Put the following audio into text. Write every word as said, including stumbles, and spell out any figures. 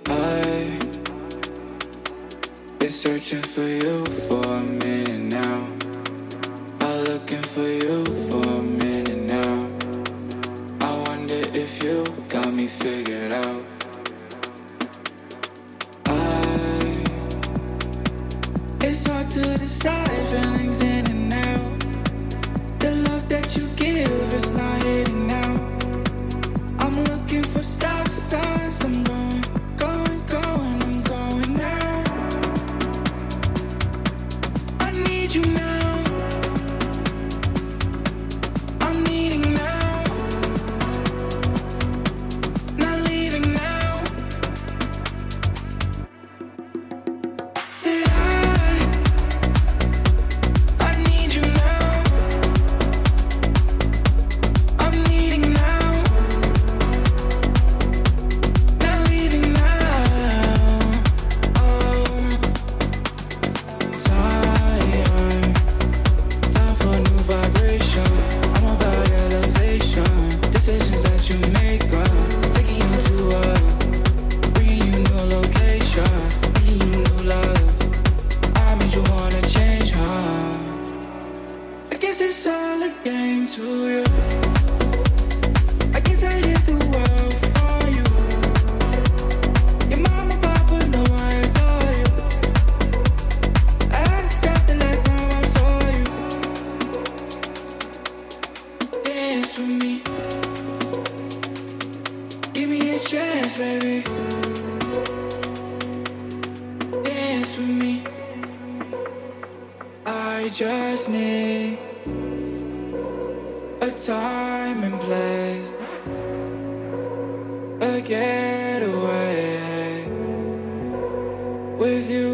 I've been searching for you for a minute now. I'm looking for you for a minute now. I wonder if you got me figured out. I, it's hard to decide, feelings in and out. The love that you give is not hitting now. I'm looking for stop signs. I'm going, going, going, I'm going now. I need you now. I'm needing now. Not leaving now. Say I, I need you now. I'm needing now. Not leaving now. Oh, time, time for a new vibration. I'm about elevation. Decisions that you make, uh, taking you to uh, bringing you new locations, bringing you new love. I made you wanna change, huh? I guess it's all a game to you. I guess I hit the world for you. Your mama, papa know I adore you. I had to stop the last time I saw you. Dance with me. Give me a chance, baby. Dance with me. I just need a time and place, a getaway with you.